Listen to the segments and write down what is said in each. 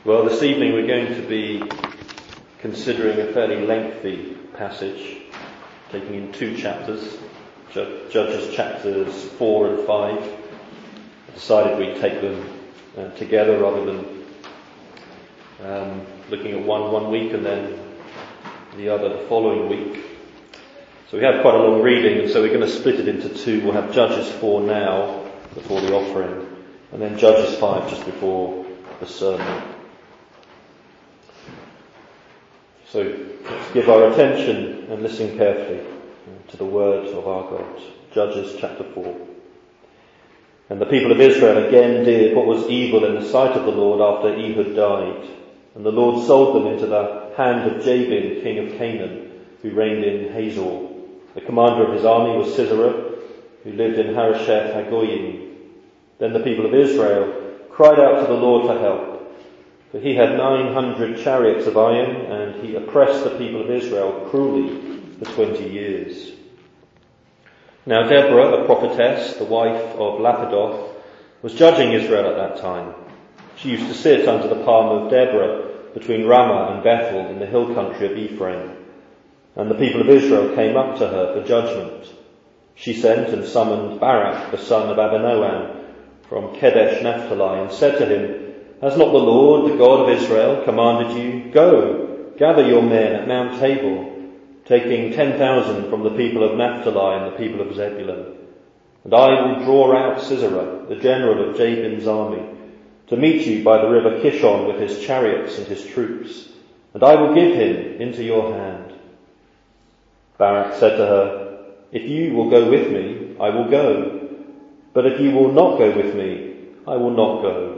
Well, this evening we're going to be considering a fairly lengthy passage, taking in two chapters, Judges chapters 4 and 5. I decided we'd take them together rather than looking at one week and then the other the following week. So we have quite a long reading, and so we're going to split it into two. We'll have Judges 4 now, before the offering, and then Judges 5 just before the sermon. So let's give our attention and listen carefully to the word of our God. Judges chapter 4. And the people of Israel again did what was evil in the sight of the Lord after Ehud died. And the Lord sold them into the hand of Jabin, king of Canaan, who reigned in Hazor. The commander of his army was Sisera, who lived in Harosheth Hagoyim. Then the people of Israel cried out to the Lord for help. For he had 900 chariots of iron, and he oppressed the people of Israel cruelly for 20 years. Now Deborah, a prophetess, the wife of Lapidoth, was judging Israel at that time. She used to sit under the palm of Deborah between Ramah and Bethel in the hill country of Ephraim. And the people of Israel came up to her for judgment. She sent and summoned Barak, the son of Abinoam, from Kedesh Naphtali, and said to him, "Has not the Lord, the God of Israel, commanded you, Go, gather your men at Mount Tabor, taking 10,000 from the people of Naphtali and the people of Zebulun. And I will draw out Sisera, the general of Jabin's army, to meet you by the river Kishon with his chariots and his troops, and I will give him into your hand." Barak said to her, "If you will go with me, I will go. But if you will not go with me, I will not go."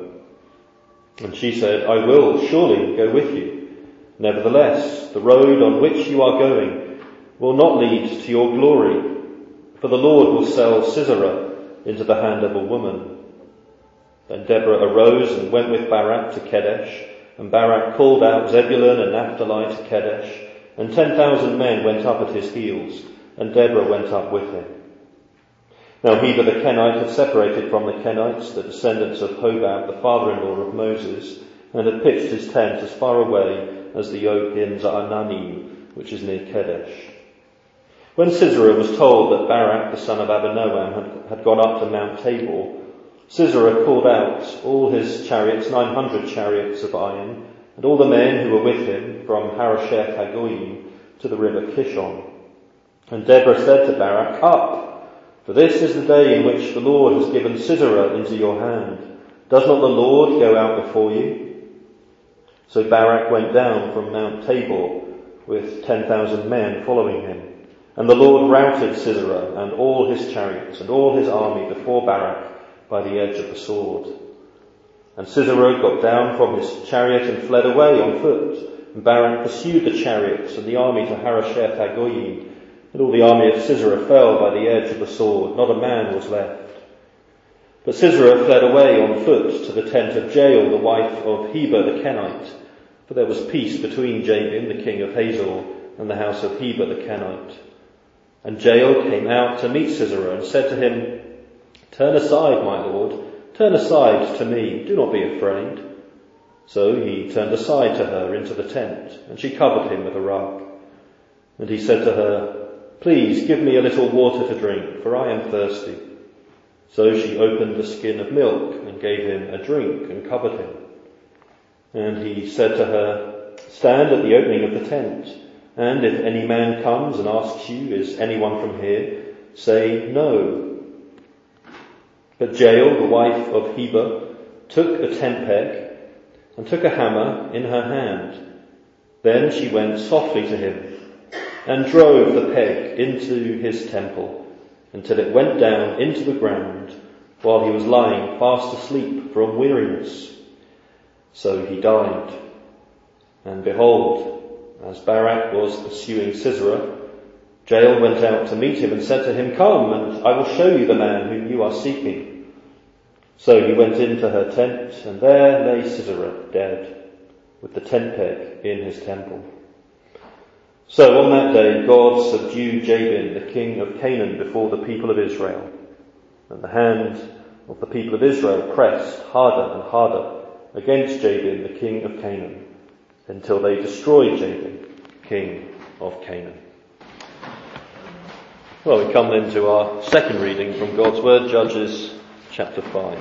And she said, "I will surely go with you. Nevertheless, the road on which you are going will not lead to your glory, for the Lord will sell Sisera into the hand of a woman." Then Deborah arose and went with Barak to Kedesh, and Barak called out Zebulun and Naphtali to Kedesh, and 10,000 men went up at his heels, and Deborah went up with him. Now Heber the Kenite had separated from the Kenites, the descendants of Hobab, the father-in-law of Moses, and had pitched his tent as far away as the oak in Zaananim, which is near Kedesh. When Sisera was told that Barak, the son of Abinoam, had gone up to Mount Tabor, Sisera called out all his chariots, 900 chariots of iron, and all the men who were with him from Harosheth Hagoyim to the river Kishon. And Deborah said to Barak, "Up! For this is the day in which the Lord has given Sisera into your hand. Does not the Lord go out before you?" So Barak went down from Mount Tabor with 10,000 men following him. And the Lord routed Sisera and all his chariots and all his army before Barak by the edge of the sword. And Sisera got down from his chariot and fled away on foot. And Barak pursued the chariots and the army to Harosheth Hagoyim. And all the army of Sisera fell by the edge of the sword. Not a man was left. But Sisera fled away on foot to the tent of Jael, the wife of Heber the Kenite. For there was peace between Jabin, the king of Hazor, and the house of Heber the Kenite. And Jael came out to meet Sisera and said to him, "Turn aside, my lord, turn aside to me, do not be afraid." So he turned aside to her into the tent, and she covered him with a rug. And he said to her, "Please give me a little water to drink, for I am thirsty." So she opened a skin of milk and gave him a drink and covered him. And he said to her, "Stand at the opening of the tent, and if any man comes and asks you, 'Is anyone from here?' say, 'No.'" But Jael, the wife of Heber, took a tent peg and took a hammer in her hand. Then she went softly to him and drove the peg into his temple until it went down into the ground while he was lying fast asleep from weariness. So he died. And behold, as Barak was pursuing Sisera, Jael went out to meet him and said to him, "Come, and I will show you the man whom you are seeking." So he went into her tent, and there lay Sisera dead, with the tent peg in his temple. So on that day God subdued Jabin, the king of Canaan, before the people of Israel. And the hand of the people of Israel pressed harder and harder against Jabin, the king of Canaan, until they destroyed Jabin, king of Canaan. Well, we come then to our second reading from God's Word, Judges chapter 5.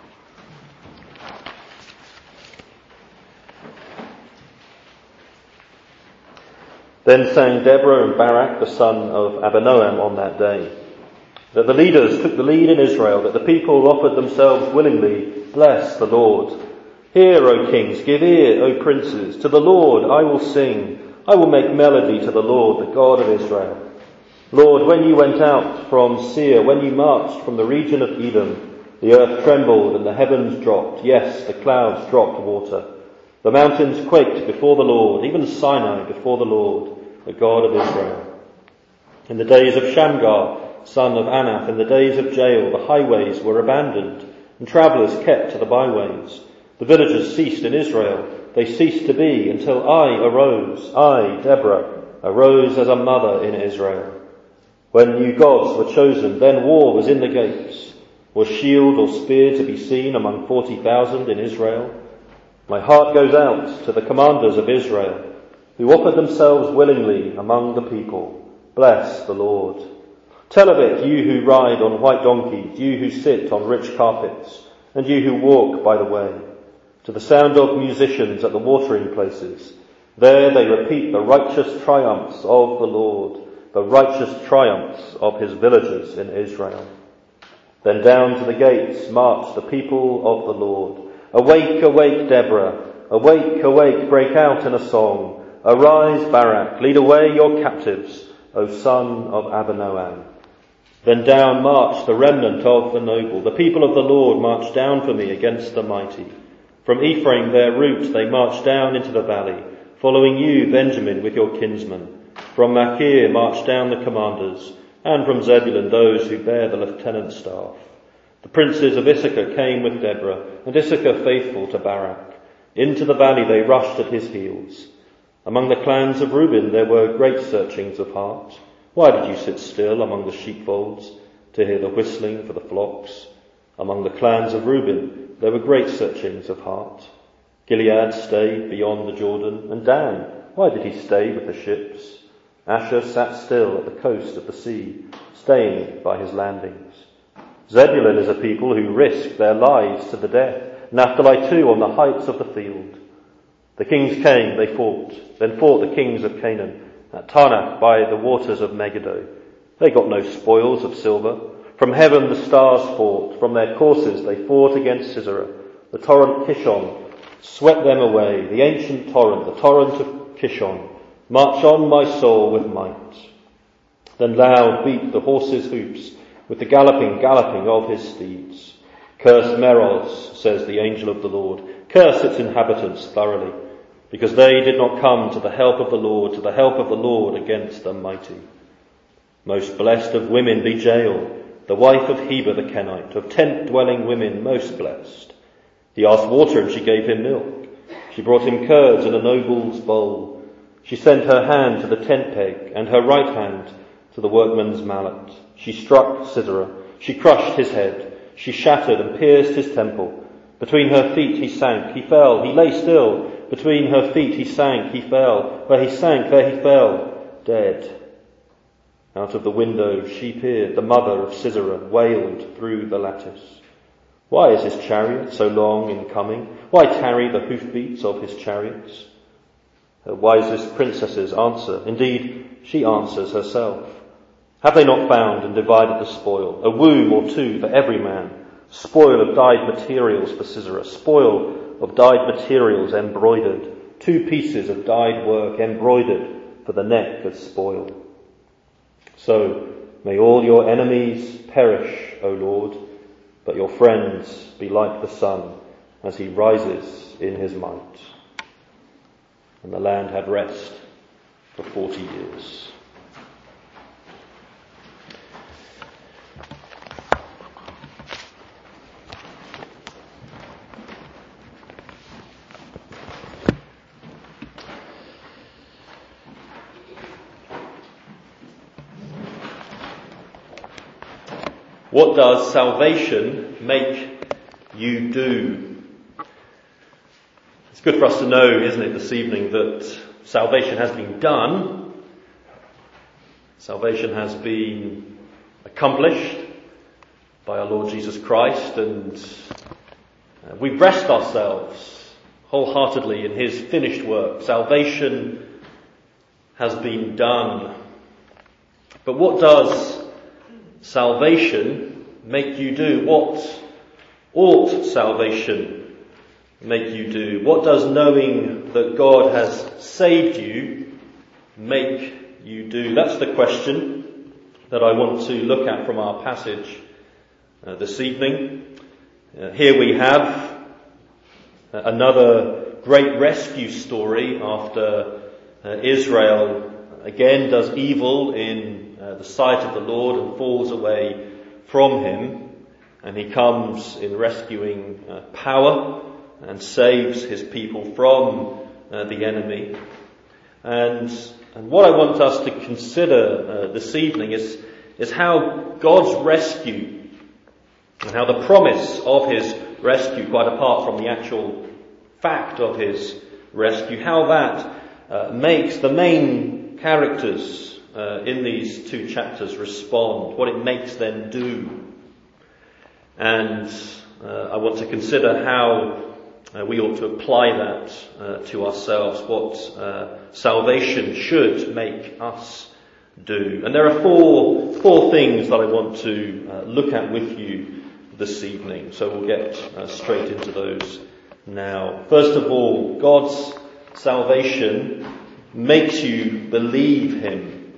Then sang Deborah and Barak, the son of Abinoam, on that day, that the leaders took the lead in Israel, that the people offered themselves willingly. Bless the Lord. Hear, O kings, give ear, O princes. To the Lord I will sing. I will make melody to the Lord, the God of Israel. Lord, when you went out from Seir, when you marched from the region of Edom, the earth trembled and the heavens dropped. Yes, the clouds dropped water. The mountains quaked before the Lord, even Sinai before the Lord, the God of Israel. In the days of Shamgar, son of Anath, in the days of Jael, the highways were abandoned, and travellers kept to the byways. The villages ceased in Israel. They ceased to be until I arose. I, Deborah, arose as a mother in Israel. When new gods were chosen, then war was in the gates. Was shield or spear to be seen among 40,000 in Israel? My heart goes out to the commanders of Israel, who offered themselves willingly among the people. Bless the Lord. Tell of it, you who ride on white donkeys, you who sit on rich carpets, and you who walk by the way. To the sound of musicians at the watering places, there they repeat the righteous triumphs of the Lord, the righteous triumphs of his villagers in Israel. Then down to the gates marched the people of the Lord. Awake, awake, Deborah. Awake, awake, break out in a song. Arise, Barak, lead away your captives, O son of Abinoam. Then down marched the remnant of the noble. The people of the Lord marched down for me against the mighty. From Ephraim their route they marched down into the valley, following you, Benjamin, with your kinsmen. From Machir marched down the commanders, and from Zebulun those who bear the lieutenant's staff. The princes of Issachar came with Deborah, and Issachar faithful to Barak. Into the valley they rushed at his heels. Among the clans of Reuben there were great searchings of heart. Why did you sit still among the sheepfolds to hear the whistling for the flocks? Among the clans of Reuben there were great searchings of heart. Gilead stayed beyond the Jordan, and Dan, why did he stay with the ships? Asher sat still at the coast of the sea, staying by his landings. Zebulun is a people who risk their lives to the death. Naphtali too on the heights of the field. The kings came, they fought. Then fought the kings of Canaan at Taanach by the waters of Megiddo. They got no spoils of silver. From heaven the stars fought. From their courses they fought against Sisera. The torrent Kishon swept them away. The ancient torrent, the torrent of Kishon. March on, my soul, with might. Then loud beat the horses' hoofs with the galloping of his steeds. Curse Meroz, says the angel of the Lord. Curse its inhabitants thoroughly, because they did not come to the help of the Lord, to the help of the Lord against the mighty. Most blessed of women be Jael, the wife of Heber the Kenite, of tent-dwelling women most blessed. He asked water and she gave him milk. She brought him curds in a noble's bowl. She sent her hand to the tent peg and her right hand to the workman's mallet. She struck Sisera. She crushed his head. She shattered and pierced his temple. Between her feet he sank. He fell. He lay still. Between her feet he sank. He fell. Where he sank, there he fell. Dead. Out of the window she peered. The mother of Sisera wailed through the lattice. Why is his chariot so long in coming? Why tarry the hoofbeats of his chariots? Her wisest princesses answer. Indeed, she answers herself. Have they not found and divided the spoil? A womb or two for every man. Spoil of dyed materials for Sisera. Spoil of dyed materials embroidered. 2 pieces of dyed work embroidered for the neck of spoil. So may all your enemies perish, O Lord, but your friends be like the sun as he rises in his might. And the land had rest for 40 years. What does salvation make you do? It's good for us to know, isn't it, this evening, that salvation has been done. Salvation has been accomplished by our Lord Jesus Christ, and we rest ourselves wholeheartedly in his finished work. Salvation has been done. But what does salvation make you do? What ought salvation make you do? What does knowing that God has saved you make you do? That's the question that I want to look at from our passage this evening. Here we have another great rescue story after Israel again does evil in the sight of the Lord and falls away from him, and he comes in rescuing power and saves his people from the enemy. And what I want us to consider this evening is how God's rescue and how the promise of his rescue, quite apart from the actual fact of his rescue, how that makes the main characters in these two chapters respond, what it makes them do. And I want to consider how we ought to apply that to ourselves, what salvation should make us do. And there are four things that I want to look at with you this evening. So we'll get straight into those now. First of all, God's salvation makes you believe him.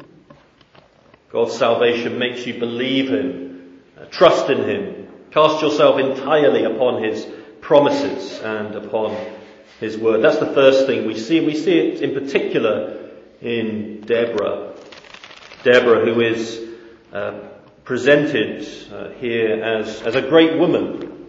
God's salvation makes you believe him, trust in him, cast yourself entirely upon his promises and upon his word. That's the first thing we see. We see it in particular in Deborah. Deborah, who is presented here as a great woman.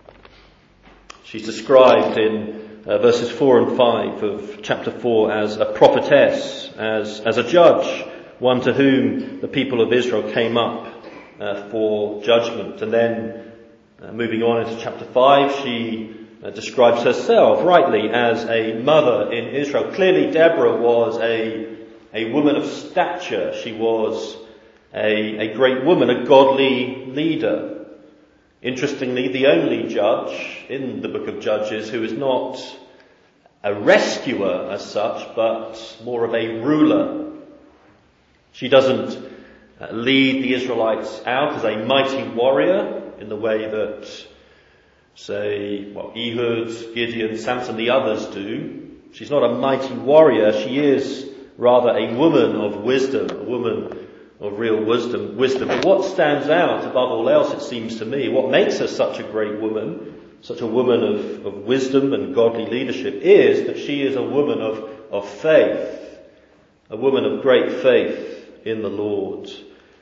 She's described in verses 4 and 5 of chapter 4 as a prophetess, as a judge, one to whom the people of Israel came up for judgment. And then moving on into chapter 5, she describes herself rightly as a mother in Israel. Clearly Deborah was a woman of stature. She was a great woman, a godly leader. Interestingly, the only judge in the book of Judges who is not a rescuer as such, but more of a ruler. She doesn't lead the Israelites out as a mighty warrior in the way that, say, Ehud, Gideon, Samson, the others do. She's not a mighty warrior. She is rather a woman of wisdom, a woman of real wisdom. But what stands out above all else, it seems to me, what makes her such a great woman, such a woman of wisdom and godly leadership, is that she is a woman of faith, a woman of great faith in the Lord.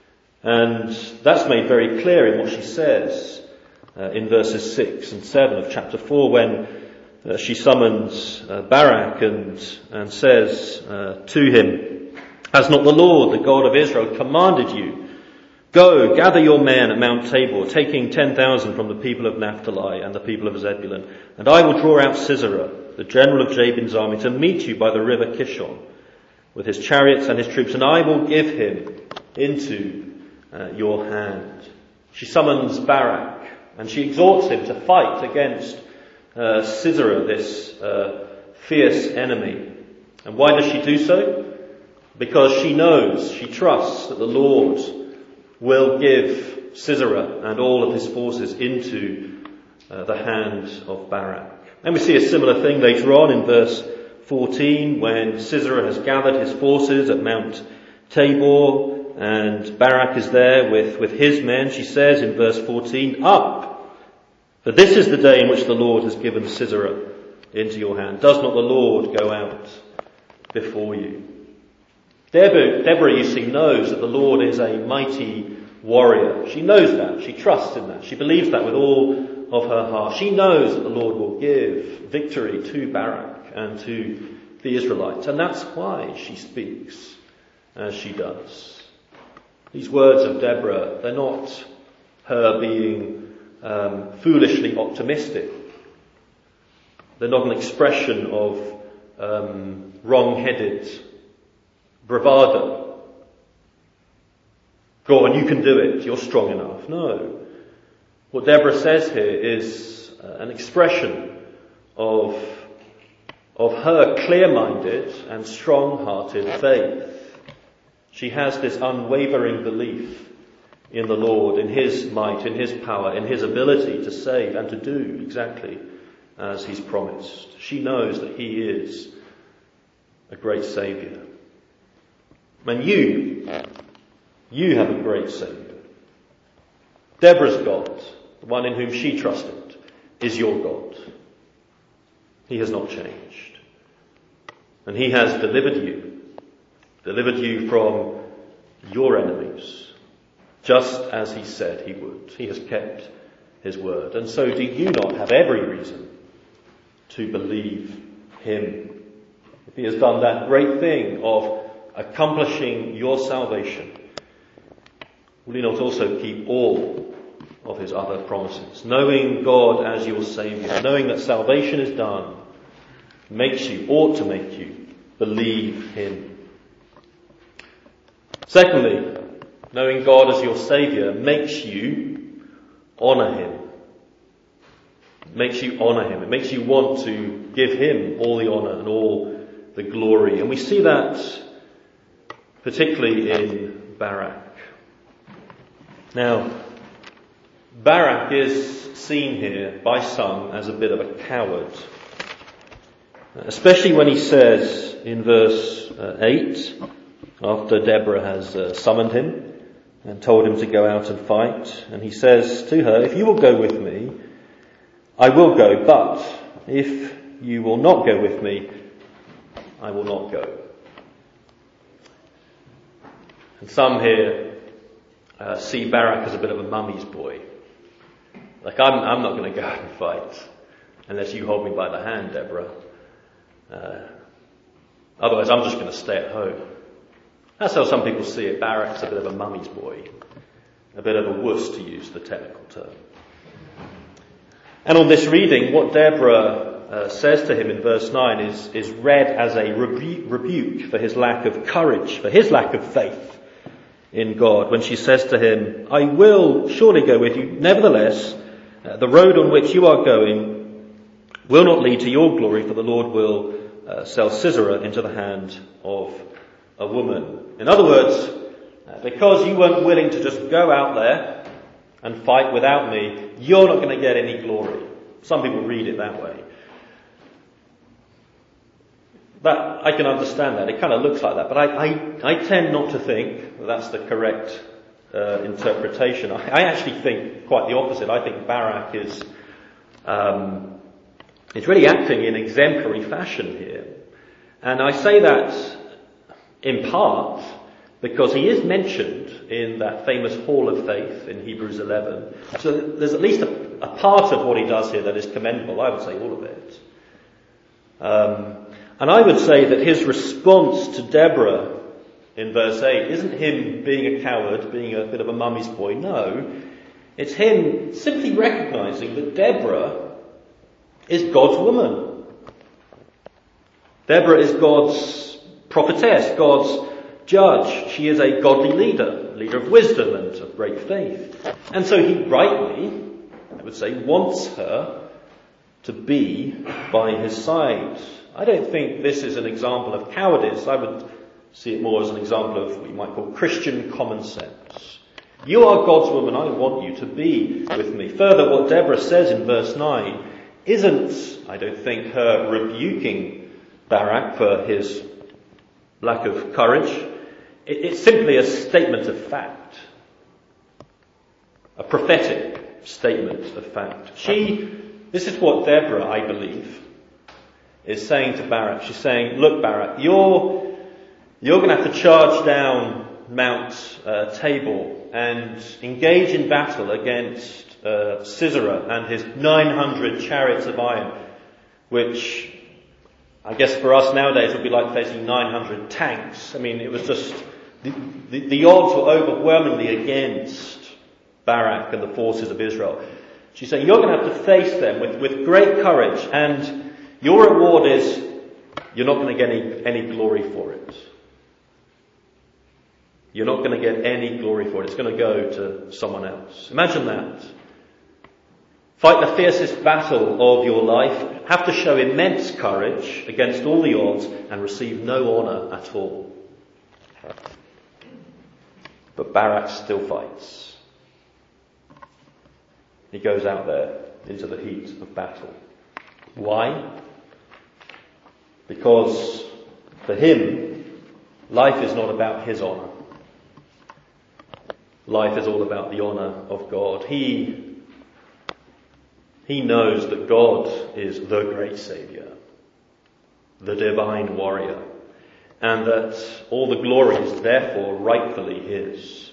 And that's made very clear in what she says in verses 6 and 7 of chapter 4, when she summons Barak and says to him, "Has not the Lord, the God of Israel, commanded you? Go, gather your men at Mount Tabor, taking 10,000 from the people of Naphtali and the people of Zebulun, and I will draw out Sisera, the general of Jabin's army, to meet you by the river Kishon, with his chariots and his troops, and I will give him into your hand." She summons Barak, and she exhorts him to fight against Sisera, this fierce enemy. And why does she do so? Because she knows, she trusts that the Lord will give Sisera and all of his forces into the hand of Barak. And we see a similar thing later on in verse 14, when Sisera has gathered his forces at Mount Tabor and Barak is there with his men. She says in verse 14, "Up, for this is the day in which the Lord has given Sisera into your hand. Does not the Lord go out before you?" Deborah, you see, knows that the Lord is a mighty warrior. She knows that. She trusts in that. She believes that with all of her heart. She knows that the Lord will give victory to Barak and to the Israelites. And that's why she speaks as she does. These words of Deborah, they're not her being foolishly optimistic. They're not an expression of wrong-headed bravado. Go on, you can do it. You're strong enough. No. What Deborah says here is an expression of her clear-minded and strong-hearted faith. She has this unwavering belief in the Lord, in His might, in His power, in His ability to save and to do exactly as He's promised. She knows that He is a great Saviour. And you have a great Saviour. Deborah's God, the one in whom she trusted, is your God. He has not changed. And He has delivered you from your enemies, just as He said He would. He has kept His word. And so do you not have every reason to believe Him? If He has done that great thing of accomplishing your salvation, will you not also keep all of His other promises? Knowing God as your Saviour, knowing that salvation is done, ought to make you believe Him. Secondly, knowing God as your Saviour makes you honour Him. It makes you honour Him. It makes you want to give Him all the honour and all the glory. And we see that particularly in Barak. Now, Barak is seen here by some as a bit of a coward. Especially when he says in verse 8, after Deborah has summoned him and told him to go out and fight, and he says to her, "If you will go with me, I will go, but if you will not go with me, I will not go." And some here see Barak as a bit of a mummy's boy. Like, I'm not going to go out and fight unless you hold me by the hand, Deborah. Otherwise, I'm just going to stay at home. That's how some people see it. Barak's a bit of a mummy's boy. A bit of a wuss, to use the technical term. And on this reading, what Deborah says to him in verse 9 is read as a rebuke for his lack of courage, for his lack of faith in God. When she says to him, "I will surely go with you. Nevertheless, the road on which you are going will not lead to your glory, for the Lord will sell Sisera into the hand of a woman." In other words, because you weren't willing to just go out there and fight without me, you're not going to get any glory. Some people read it that way. That, I can understand that. It kind of looks like that. But I tend not to think that that's the correct interpretation. I actually think quite the opposite. I think Barak is really acting in exemplary fashion here. And I say that in part because he is mentioned in that famous Hall of Faith in Hebrews 11. So there's at least a part of what he does here that is commendable. I would say all of it. And I would say that his response to Deborah in verse 8 isn't him being a coward, being a bit of a mummy's boy. No, it's him simply recognizing that Deborah is God's woman. Deborah is God's prophetess, God's judge. She is a godly leader of wisdom and of great faith. And so he rightly, I would say, wants her to be by his side. I don't think this is an example of cowardice. I would see it more as an example of what you might call Christian common sense. You are God's woman. I want you to be with me. Further, what Deborah says in verse 9 isn't, I don't think, her rebuking Barak for his lack of courage. It's simply a statement of fact. A prophetic statement of fact. This is what Deborah, I believe, is saying to Barak. She's saying, "Look, Barak, you're going to have to charge down Mount Tabor and engage in battle against Sisera and his 900 chariots of iron, which I guess for us nowadays would be like facing 900 tanks. I mean, it was just, the odds were overwhelmingly against Barak and the forces of Israel. She's saying, you're going to have to face them with great courage, and Your reward is you're not going to get any glory for it. You're not going to get any glory for it. It's going to go to someone else. Imagine that. Fight the fiercest battle of your life, have to show immense courage against all the odds, and receive no honour at all. But Barak still fights. He goes out there into the heat of battle. Why? Because for him, life is not about his honour. Life is all about the honour of God. He knows that God is the great Saviour, the divine warrior, and that all the glory is therefore rightfully his.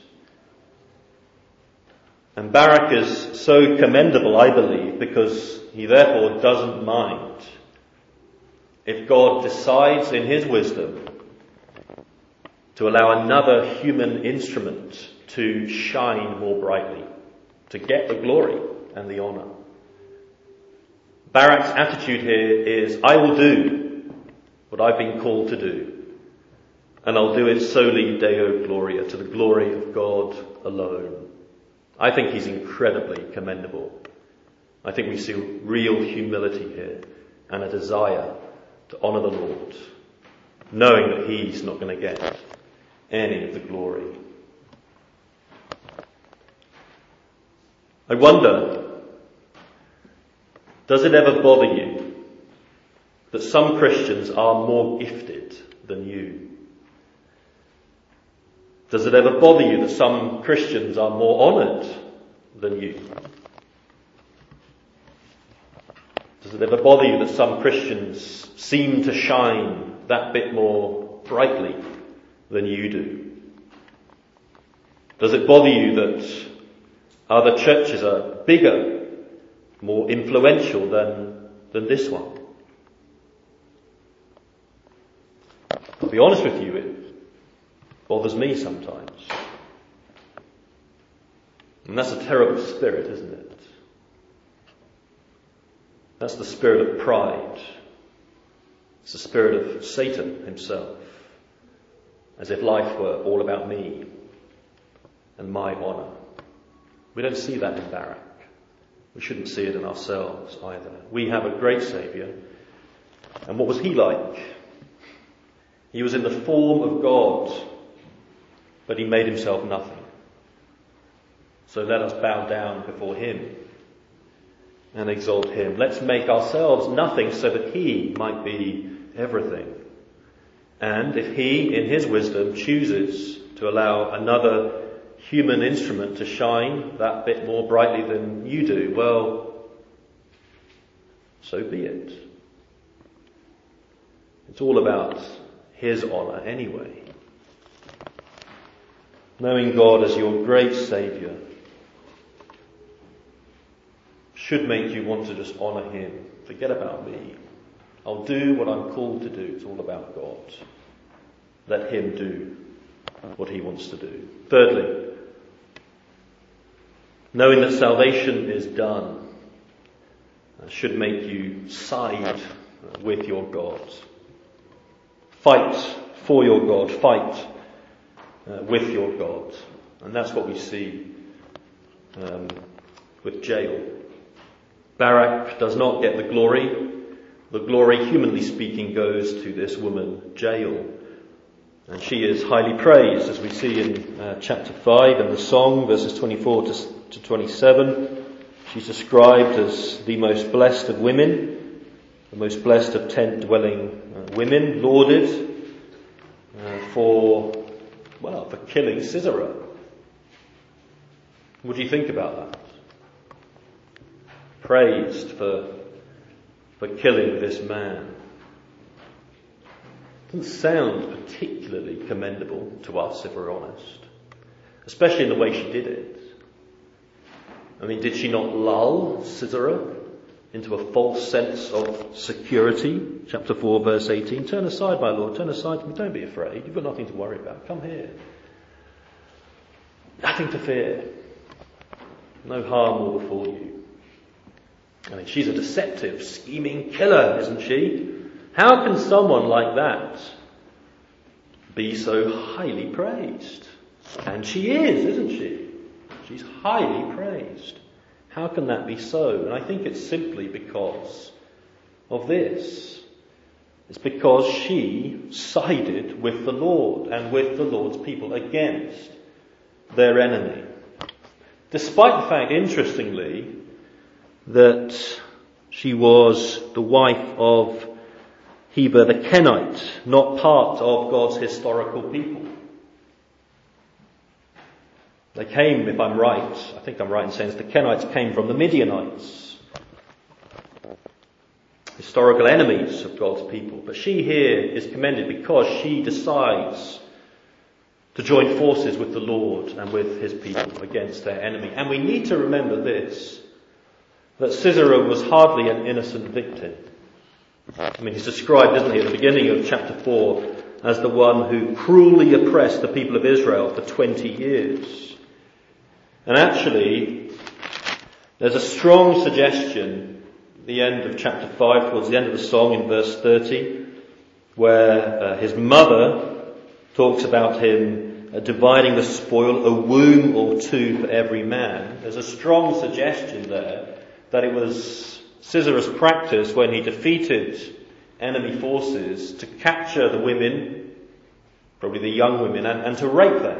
And Barak is so commendable, I believe, because he therefore doesn't mind if God decides in his wisdom to allow another human instrument to shine more brightly, to get the glory and the honour. Barak's attitude here is, I will do what I've been called to do, and I'll do it soli Deo Gloria, to the glory of God alone. I think he's incredibly commendable. I think we see real humility here and a desire to honour the Lord, knowing that he's not going to get any of the glory. I wonder, does it ever bother you that some Christians are more gifted than you? Does it ever bother you that some Christians are more honoured than you? Does it ever bother you that some Christians seem to shine that bit more brightly than you do? Does it bother you that other churches are bigger, more influential than this one? I'll be honest with you, it bothers me sometimes. And that's a terrible spirit, isn't it? That's the spirit of pride. It's the spirit of Satan himself. As if life were all about me and my honour. We don't see that in Barak. We shouldn't see it in ourselves either. We have a great Saviour. And what was he like? He was in the form of God, but he made himself nothing. So let us bow down before him and exalt him. Let's make ourselves nothing so that he might be everything. And if he, in his wisdom, chooses to allow another human instrument to shine that bit more brightly than you do, well, so be it. It's all about his honour anyway. Knowing God as your great Saviour should make you want to just honour him. Forget about me. I'll do what I'm called to do. It's all about God. Let him do what he wants to do. Thirdly, knowing that salvation is done should make you side with your God. Fight for your God. Fight with your God. And that's what we see with Jael. Barak does not get the glory. The glory, humanly speaking, goes to this woman, Jael. And she is highly praised, as we see in chapter 5 in the song, verses 24 to 27. She's described as the most blessed of women, the most blessed of tent-dwelling women, lauded for killing Sisera. What do you think about that? Praised for killing this man. Doesn't sound particularly commendable to us, if we're honest. Especially in the way she did it. I mean, did she not lull Sisera into a false sense of security? Chapter 4, verse 18. Turn aside, my Lord, turn aside from me. Don't be afraid. You've got nothing to worry about. Come here. Nothing to fear. No harm will befall you. I mean, she's a deceptive, scheming killer, isn't she? How can someone like that be so highly praised? And she is, isn't she? She's highly praised. How can that be so? And I think it's simply because of this. It's because she sided with the Lord and with the Lord's people against their enemy. Despite the fact, interestingly, that she was the wife of Heber the Kenite, not part of God's historical people. They came, if I'm right, I think I'm right in saying the Kenites came from the Midianites, historical enemies of God's people. But she here is commended because she decides to join forces with the Lord and with his people against their enemy. And we need to remember this, that Sisera was hardly an innocent victim. I mean, he's described, isn't he, at the beginning of chapter 4 as the one who cruelly oppressed the people of Israel for 20 years. And actually, there's a strong suggestion at the end of chapter 5, towards the end of the song in verse 30, where his mother talks about him dividing the spoil, a womb or two for every man. There's a strong suggestion there that it was Sisera's practice when he defeated enemy forces to capture the women, probably the young women, and to rape them,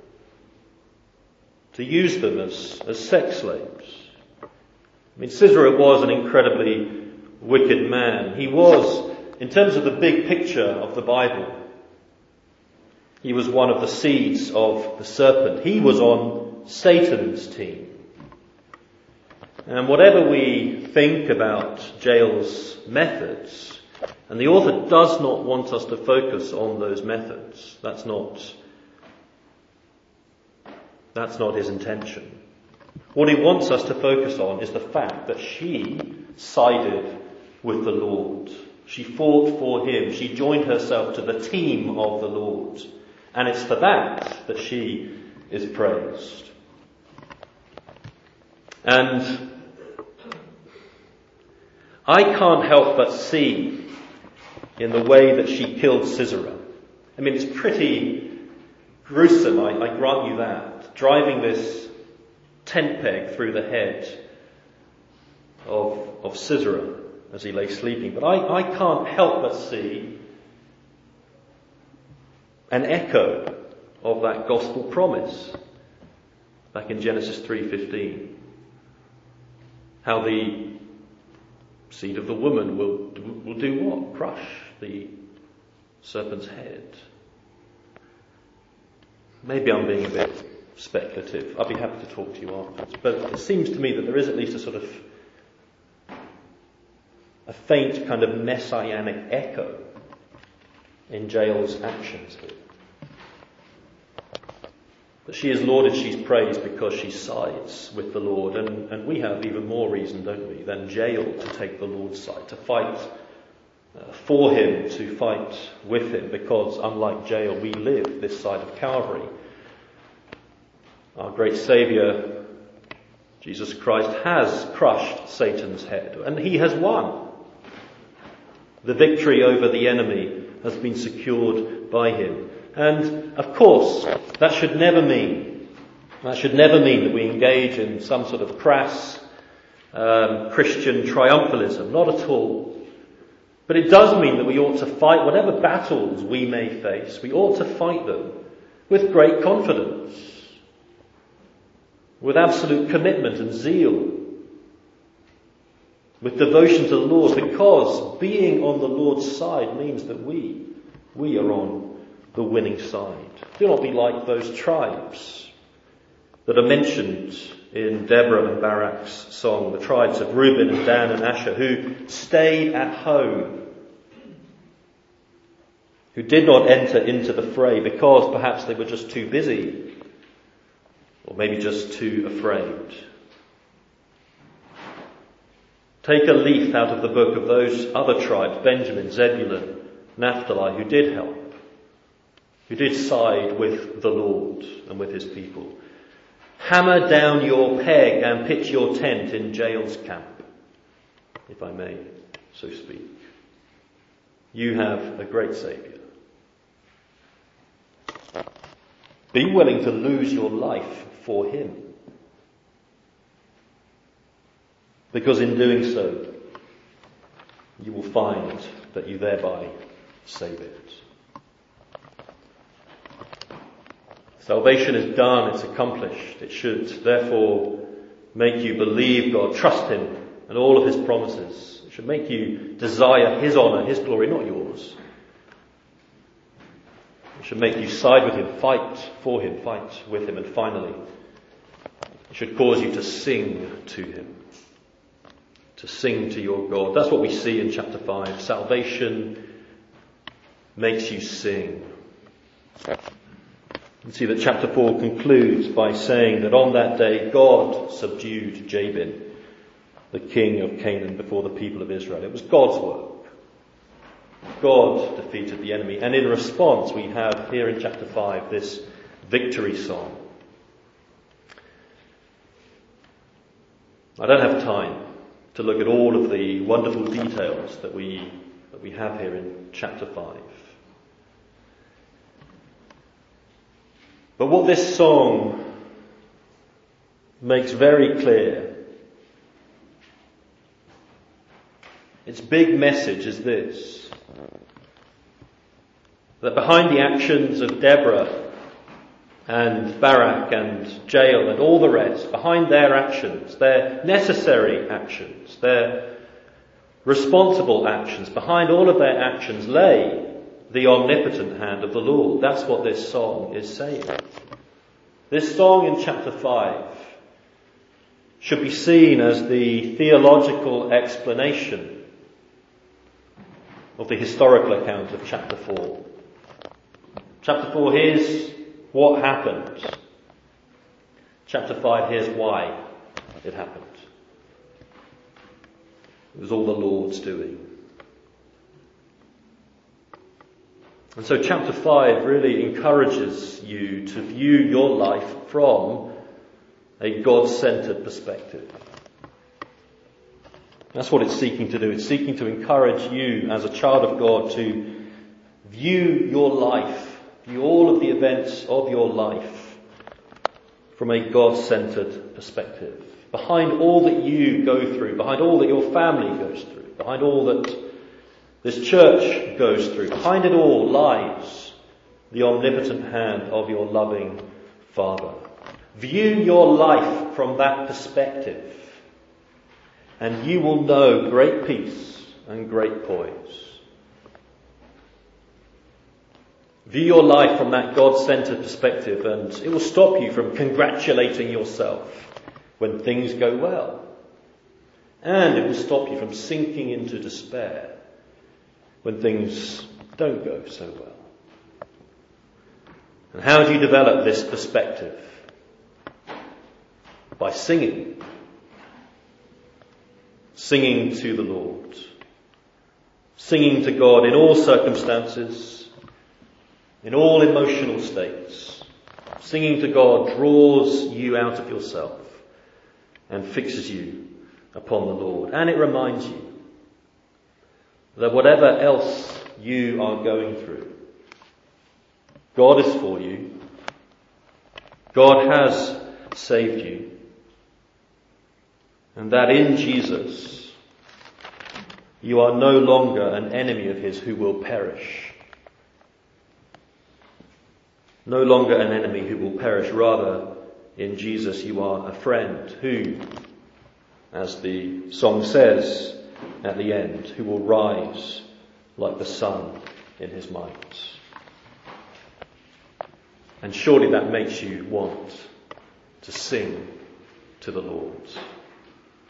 to use them as sex slaves. I mean, Sisera was an incredibly wicked man. He was, in terms of the big picture of the Bible, he was one of the seeds of the serpent. He was on Satan's team. And whatever we think about Jael's methods, and the author does not want us to focus on those methods. That's not his intention. What he wants us to focus on is the fact that she sided with the Lord. She fought for him. She joined herself to the team of the Lord. And it's for that she is praised. And I can't help but see in the way that she killed Sisera. I mean, it's pretty gruesome, I grant you that. Driving this tent peg through the head of Sisera as he lay sleeping. But I can't help but see an echo of that gospel promise back in Genesis 3:15. How the seed of the woman will do what? Crush the serpent's head. Maybe I'm being a bit speculative. I'll be happy to talk to you afterwards. But it seems to me that there is at least a sort of a faint kind of messianic echo in Jael's actions here. But she is lauded, she's praised because she sides with the Lord. And we have even more reason, don't we, than Jael to take the Lord's side, to fight for him, to fight with him, because unlike Jael, we live this side of Calvary. Our great Saviour, Jesus Christ, has crushed Satan's head, and he has won. The victory over the enemy has been secured by him. And, of course, that should never mean that we engage in some sort of crass Christian triumphalism. Not at all. But it does mean that we ought to fight whatever battles we may face. We ought to fight them with great confidence, with absolute commitment and zeal, with devotion to the Lord, because being on the Lord's side means that we are on the winning side. Do not be like those tribes that are mentioned in Deborah and Barak's song, the tribes of Reuben and Dan and Asher, who stayed at home, who did not enter into the fray because perhaps they were just too busy, or maybe just too afraid. Take a leaf out of the book of those other tribes, Benjamin, Zebulun, Naphtali, who did help, who did side with the Lord and with his people. Hammer down your peg and pitch your tent in Jael's camp. if I may so speak. You have a great Saviour. Be willing to lose your life for him. Because in doing so, you will find that you thereby save it. Salvation is done, it's accomplished. It should therefore make you believe God, trust him and all of his promises. It should make you desire his honour, his glory, not yours. It should make you side with him, fight for him, fight with him. And finally, it should cause you to sing to him. To sing to your God. That's what we see in chapter 5. Salvation makes you sing. You see that chapter 4 concludes by saying that on that day God subdued Jabin, the king of Canaan, before the people of Israel. It was God's work. God defeated the enemy. And in response we have here in chapter 5 this victory song. I don't have time to look at all of the wonderful details that we have here in chapter 5. But what this song makes very clear, its big message is this: that behind the actions of Deborah and Barak and Jael and all the rest, behind their actions, their necessary actions, their responsible actions, behind all of their actions lay the omnipotent hand of the Lord. That's what this song is saying. This song in chapter 5 should be seen as the theological explanation of the historical account of chapter 4. Chapter 4, here's what happened. Chapter 5, here's why it happened. It was all the Lord's doing. And so chapter 5 really encourages you to view your life from a God-centered perspective. That's what it's seeking to do. It's seeking to encourage you as a child of God to view your life, view all of the events of your life from a God-centered perspective. Behind all that you go through, behind all that your family goes through, behind all that this church goes through, behind it all lies the omnipotent hand of your loving Father. View your life from that perspective, and you will know great peace and great poise. View your life from that God-centered perspective, and it will stop you from congratulating yourself when things go well. And it will stop you from sinking into despair when things don't go so well. And how do you develop this perspective? By singing. Singing to the Lord. Singing to God in all circumstances, in all emotional states. Singing to God draws you out of yourself and fixes you upon the Lord. And it reminds you that whatever else you are going through, God is for you. God has saved you. And that in Jesus, you are no longer an enemy of his who will perish. No longer an enemy who will perish. Rather, in Jesus you are a friend who, as the song says at the end, who will rise like the sun in his might. And surely that makes you want to sing to the Lord.